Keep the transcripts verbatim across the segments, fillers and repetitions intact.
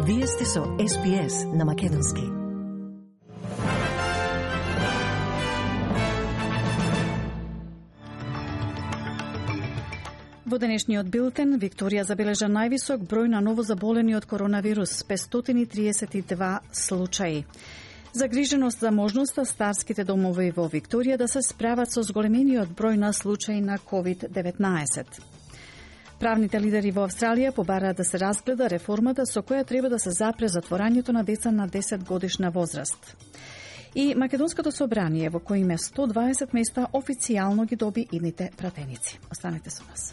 Вие сте со Ес Би Ес на Македонски. Во денешниот билтен, Викторија забележа највисок број на новозаболени од коронавирус, петстотини и триесет и два случаи. Загриженост за можноста старските домови во Викторија да се справат со зголемениот број на случаи на ковид деветнаесет. Правните лидери во Австралија побараат да се разгледа реформата со која треба да се запре затворањето на деца на десет годишна возраст. И Македонското собрание, во кој има сто дваесет места, официјално ги доби идните пратеници. Останете со нас.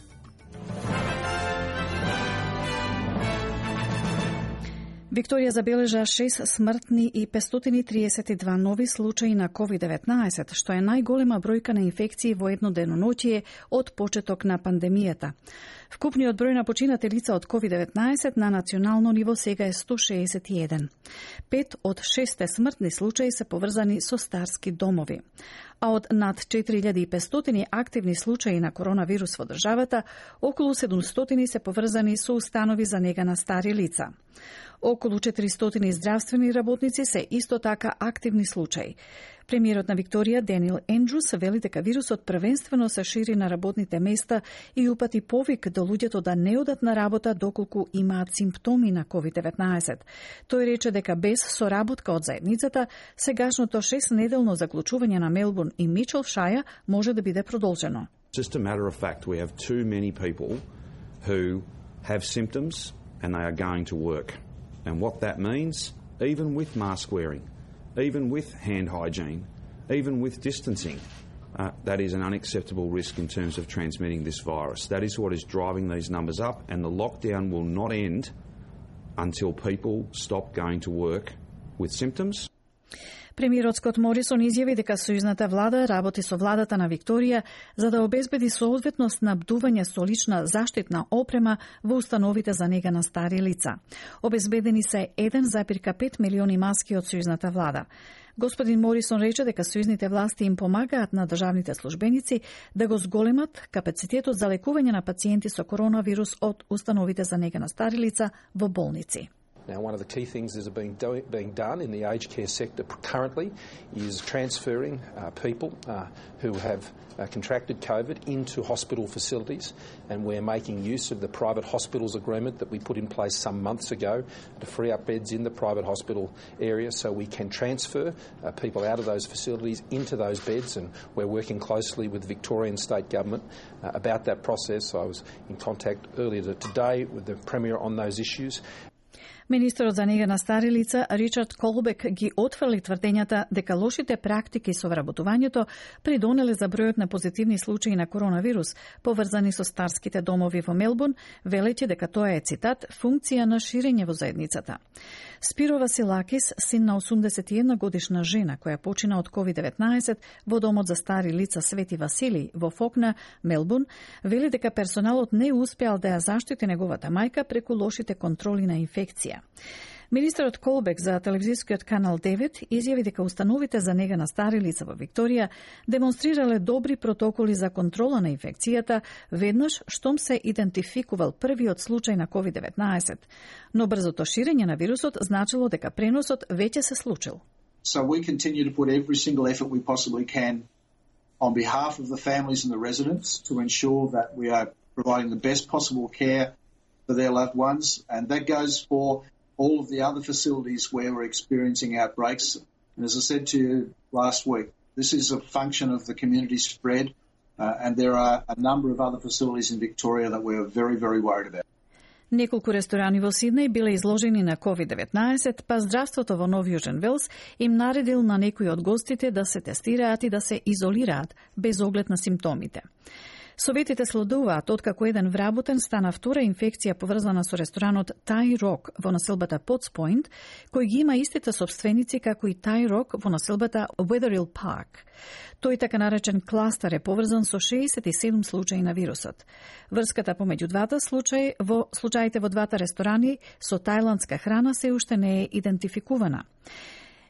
Викторија забележа шест смртни и петстотини и триесет и два нови случаи на ковид деветнаесет, што е најголема бројка на инфекции во едно деноноќие од почеток на пандемијата. Вкупниот број на починати лица од ковид деветнаесет на национално ниво сега е сто шеесет и еден. Пет од шесте смртни случаи се поврзани со старски домови. А од над четири илјади и петстотини активни случаи на коронавирус во државата, околу седумстотини се поврзани со установи за нега на стари лица. Околу четиристотини здравствени работници се исто така активни случаи. Премиерот на Викторија, Денил Ендрус, вели дека вирусот првенствено се шири на работните места и упати повик до луѓето да не одат на работа доколку имаат симптоми на ковид деветнаесет. Тој рече дека без соработка од заедницата, сегашното шестнеделно заклучување на Мелбурн и Мичелшаја може да биде продолжено. Just a matter of fact, we have too many people who have symptoms and they are going to work. And what that means, even with mask wearing, even with hand hygiene, even with distancing, uh, that is an unacceptable risk in terms of transmitting this virus. That is what is driving these numbers up, and the lockdown will not end until people stop going to work with symptoms. Премиерот Скот Морисон изјави дека сојузната влада работи со владата на Викторија за да обезбеди соодветно снабдување со лична заштитна опрема во установите за нега на стари лица. Обезбедени се еден зарез пет милиони маски од сојузната влада. Господин Морисон рече дека сојузните власти им помагаат на државните службеници да го зголемат капацитетот за лекување на пациенти со коронавирус од установите за нега на стари лица во болници. Now, one of the key things that is being, do, being done in the aged care sector currently is transferring uh, people uh, who have uh, contracted COVID into hospital facilities, and we're making use of the private hospitals agreement that we put in place some months ago to free up beds in the private hospital area so we can transfer uh, people out of those facilities into those beds, and we're working closely with the Victorian State Government uh, about that process. I was in contact earlier today with the Premier on those issues. Министерот за нега на стари лица Ричард Колбек ги отфрли тврдењата дека лошите практики со вработувањето придонеле за бројот на позитивни случаи на коронавирус поврзани со старските домови во Мелбурн, велејќи дека тоа е, цитат, функција на ширење во заедницата. Спиро Василакис, син на осумдесет и една годишна жена која почина од ковид деветнаесет во домот за стари лица Свети Васили во Фокна, Мелбурн, вели дека персоналот не успеал да ја заштити неговата мајка преку лошите контроли на инфекција. Министерот Колбек за телевизискиот канал девет изјави дека установите за нега на стари лица во Викторија демонстрирале добри протоколи за контрола на инфекцијата веднаш штом се идентификувал првиот случај на ковид деветнаесет, но брзото ширење на вирусот значило дека преносот веќе се случил. So we continue to put every single effort we possibly can on behalf of the families and the residents to ensure that we are providing the best possible care for their loved ones, and that goes for all of the other facilities where we're experiencing outbreaks. And as I said to you last week, this is a function of the community spread, uh, and there are a number of other facilities in Victoria that we're very, very worried about. Неколку ресторани во Сиднеј биле изложени на ковид деветнаесет, па здравството во Нов Јужен Велс им наредил на некои од гостите да се тестираат и да се изолираат без оглед на симптомите. Советите следуваат откако еден вработен стана втора инфекција поврзана со ресторанот Thai Rock во населбата Potts Point, кој ги има истите собственици како и Thai Rock во населбата Wetherill Park. Тој така наречен кластер е поврзан со шеесет и седум случаи на вирусот. Врската помеѓу двата случаи во случаите во двата ресторани со тајландска храна се уште не е идентификувана.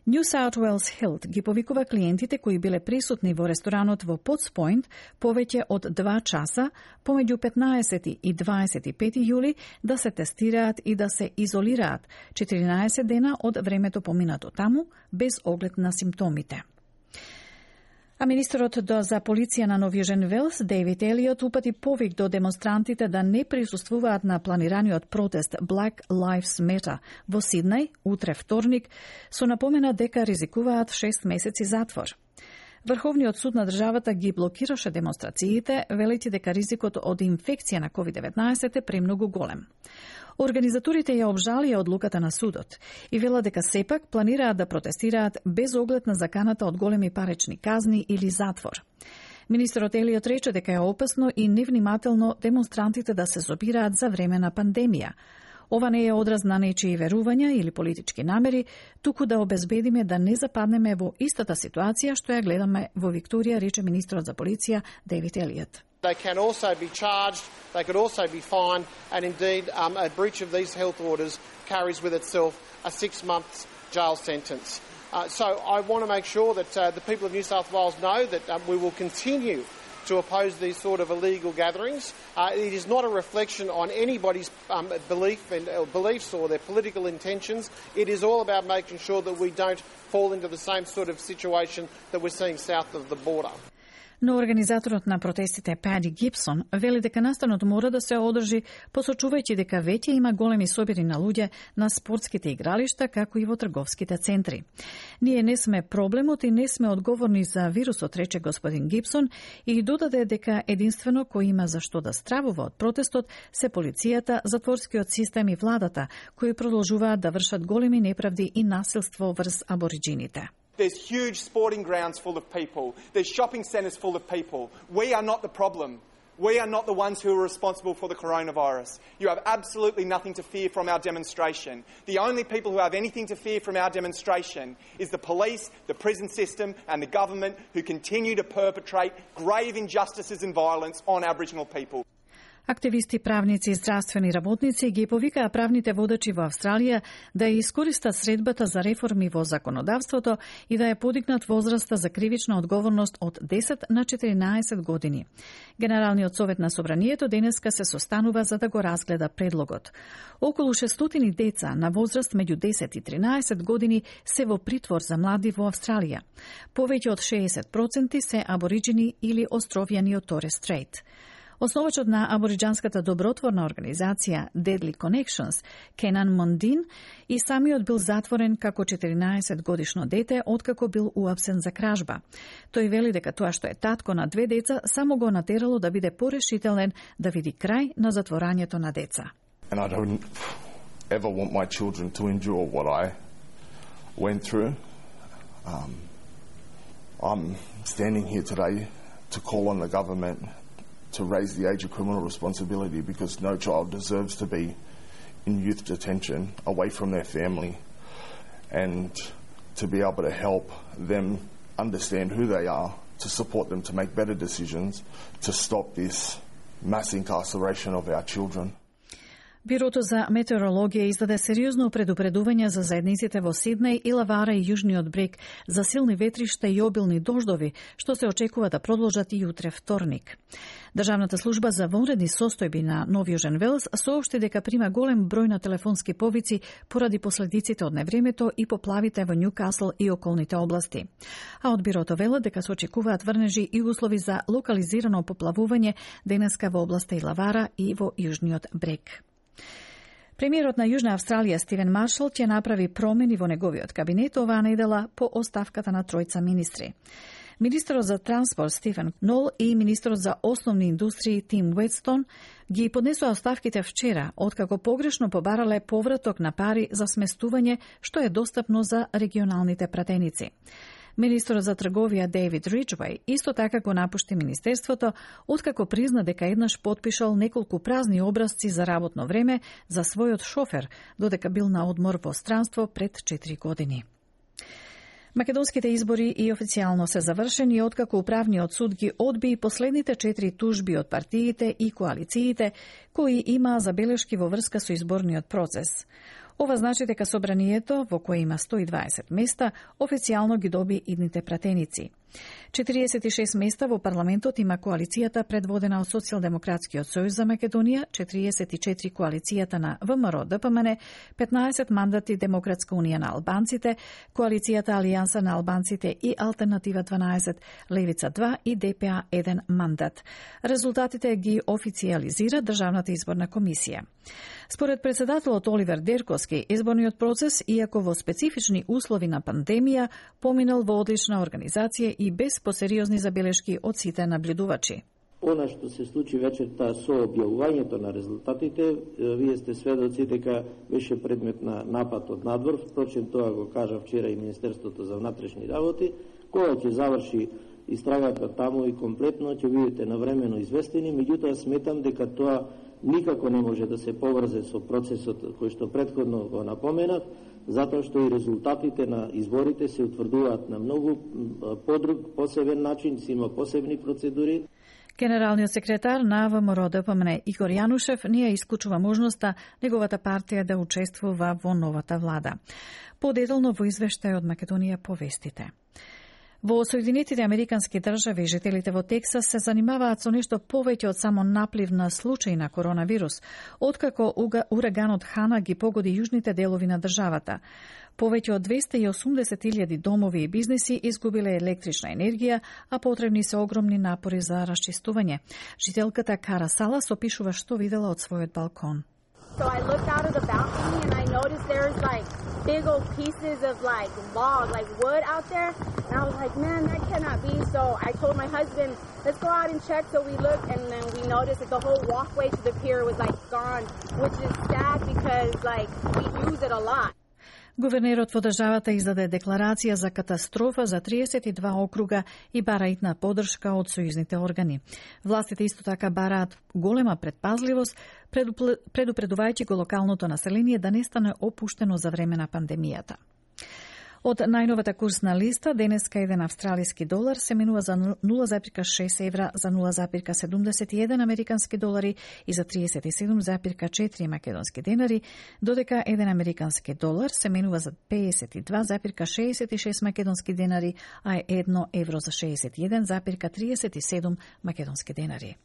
New South Wales Health ги повикува клиентите кои биле присутни во ресторанот во Potts Point повеќе од два часа помеѓу петнаесети и дваесет и пети јули да се тестираат и да се изолираат четиринаесет дена од времето поминато таму без оглед на симптомите. А министерот за полиција на Нов Јужен Велс, Дейвид Елиот, упати повик до демонстрантите да не присуствуваат на планираниот протест Black Lives Matter во Сиднеј утре вторник, со напомена дека ризикуваат шест месеци затвор. Врховниот суд на државата ги блокираше демонстрациите, велејќи дека ризикот од инфекција на ковид деветнаесет е премногу голем. Организаторите ја обжалија одлуката на судот и велат дека сепак планираат да протестираат без оглед на заканата од големи парични казни или затвор. Министерот Елиот рече дека е опасно и невнимателно демонстрантите да се собираат за време на пандемија. Ова не е одраз на нечии верувања или политички намери, туку да обезбедиме да не западнеме во истата ситуација што ја гледаме во Викторија, рече министерот за полиција Дейвид Елиот. They can also be charged, they could also be fined, and indeed um, a breach of these health orders carries with itself a six months jail sentence. Uh, so I want to make sure that uh, the people of New South Wales know that um, we will continue to oppose these sort of illegal gatherings. Uh, it is not a reflection on anybody's um, belief and, uh, beliefs or their political intentions. It is all about making sure that we don't fall into the same sort of situation that we're seeing south of the border. Но организаторот на протестите Пади Гибсон вели дека настанот мора да се одржи, посочувајќи дека веќе има големи собири на луѓе на спортските игралишта, како и во трговските центри. Ние не сме проблемот и не сме одговорни за вирусот, рече господин Гибсон, и додаде дека единствено кој има за што да стравува од протестот се полицијата, затворскиот систем и владата, кои продолжуваат да вршат големи неправди и насилство врз абориджините. There's huge sporting grounds full of people. There's shopping centres full of people. We are not the problem. We are not the ones who are responsible for the coronavirus. You have absolutely nothing to fear from our demonstration. The only people who have anything to fear from our demonstration is the police, the prison system and the government who continue to perpetrate grave injustices and violence on Aboriginal people. Активисти, правници и здравствени работници ги повикаа правните водачи во Австралија да ја искористат средбата за реформи во законодавството и да ја подигнат возраста за кривична одговорност од десет на четиринаесет години. Генералниот совет на Собранието денеска се состанува за да го разгледа предлогот. Околу шестстотини деца на возраст меѓу десет и тринаесет години се во притвор за млади во Австралија. Повеќе од шеесет проценти се абориджини или островјани од Торес Стрейт. Основачот на абориджанската добротворна организација Deadly Connections, Кенан Мондин, и самиот бил затворен како четиринаесет годишно дете откако бил уапсен за кражба. Тој вели дека тоа што е татко на две деца само го натерало да биде порешителен да види крај на затворањето на деца. And I don't ever want my children to endure what I went through. Um, I'm standing here today to call on the government to raise the age of criminal responsibility because no child deserves to be in youth detention away from their family, and to be able to help them understand who they are, to support them to make better decisions, to stop this mass incarceration of our children. Бирото за метеорологија издаде сериозно предупредување за заедниците во Сиднеј, Илавара и Јужниот брег за силни ветришта и обилни дождови, што се очекува да продолжат и утре вторник. Државната служба за вонредни состојби на Нов Јужен Велс соопшти дека прима голем број на телефонски повици поради последиците од невремето и поплавите во Њукасл и околните области. А од бирото велат дека се очекуваат врнежи и услови за локализирано поплавување денеска во областа Илавара и во Јужниот брег. Премиерот на Јужна Австралија Стивен Маршал ќе направи промени во неговиот кабинет оваа недела по оставката на тројца министри. Министерот за транспорт Стивен Нол и министерот за основни индустрии Тим Уедстон ги поднесоа оставките вчера, откако погрешно побарале повраток на пари за сместување што е достапно за регионалните пратеници. Министерот за трговија Дейвид Риджвеј исто така го напушти министерството, откако призна дека еднаш потпишал неколку празни образци за работно време за својот шофер, додека бил на одмор во странство пред четири години. Македонските избори и официјално се завршени откако управниот суд ги одби последните четири тужби од партиите и коалициите кои имаа забелешки во врска со изборниот процес. Ова значи дека собранието, во кое има сто и дваесет места, официјално ги доби идните пратеници. четириесет и шест места во парламентот има коалицијата предводена од Социјалдемократскиот сојуз за Македонија, четириесет и четири коалицијата на ВМРО Д П М Н, петнаесет мандати Демократска унија на албанците, коалицијата Алијанса на албанците и Алтернатива дванаесет, Левица два и Д П А еден мандат. Резултатите ги официјализира Државната изборна комисија. Според председателот Оливер Дерковски, изборниот процес, иако во специфични услови на пандемија, поминал во одлична организација и без посериозни забелешки од сите наблюдувачи. Она што се случи вечерта со објавувањето на резултатите, вие сте сведоци дека беше предмет на напад од надвор, впрочем тоа го кажа вчера и Министерството за внатрешни работи, кога ќе заврши истрагата таму и комплетно ќе бидете навремено известени, меѓутоа сметам дека тоа никако не може да се поврзе со процесот кој што претходно го напоменав, затоа што и резултатите на изборите се утврдуваат на многу подруг, посебен начин, се има посебни процедури. Генералниот секретар на ВМРО Д П М Н Игор Јанушев не ја исклучува можноста неговата партија да учествува во новата влада. Подетално во извештај од Македонија по вестите. Во Соединетите Американски држави жителите во Тексас се занимаваат со нешто повеќе од само наплив на случаи на коронавирус, откако ураганот Хана ги погоди јужните делови на државата. Повеќе од двесте и осумдесет илјади домови и бизниси изгубиле електрична енергија, а потребни се огромни напори за расчистување. Жителката Кара Салас опишува што видела од својот балкон. So I looked out of the balcony and I noticed there's like big old pieces of like log, like wood out there. And I was like, man, that cannot be. So I told my husband, let's go out and check. So we looked and then we noticed that the whole walkway to the pier was like gone, which is sad because like we use it a lot. Гувернерот во државата издаде декларација за катастрофа за триесет и два округа и бара итна поддршка од сојузните органи. Властите исто така бараат голема предпазливост, предупредувајќи го локалното население да не стане опуштено за време на пандемијата. Од најновата курсна листа, денеска еден австралиски долар се менува за нула зарез шест евра, за нула зарез седумдесет и еден американски долари и за триесет и седум зарез четири македонски денари, додека еден американски долар се менува за пеесет и два зарез шеесет и шест македонски денари, а едно евро за шеесет и еден зарез триесет и седум македонски денари.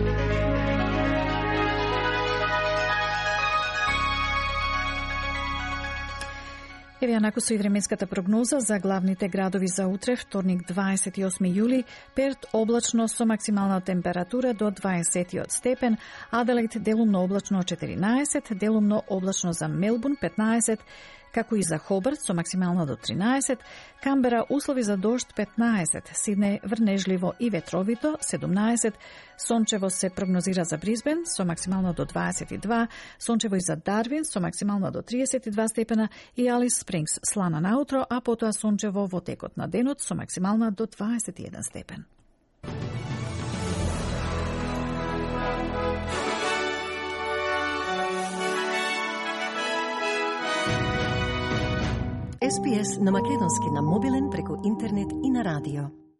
Еве накусо и временската прогноза за главните градови за утре, вторник дваесет и осми јули, Перт облачно со максимална температура до дваесет степен, Аделаид делумно облачно четиринаесет, делумно облачно за Мелбурн петнаесет, како и за Хобарт со максимална до тринаесет, Камбера услови за дожд петнаесет, Сиднеј врнежливо и ветровито седумнаесет, сончево се прогнозира за Брисбен со максимална до дваесет и два, сончево и за Дарвин со максимална до триесет и два степена и Алис Спрингс слана наутро, а потоа сончево во текот на денот со максимална до дваесет и еден степен. Ес Би Ес на македонски на мобилен преку интернет и на радио.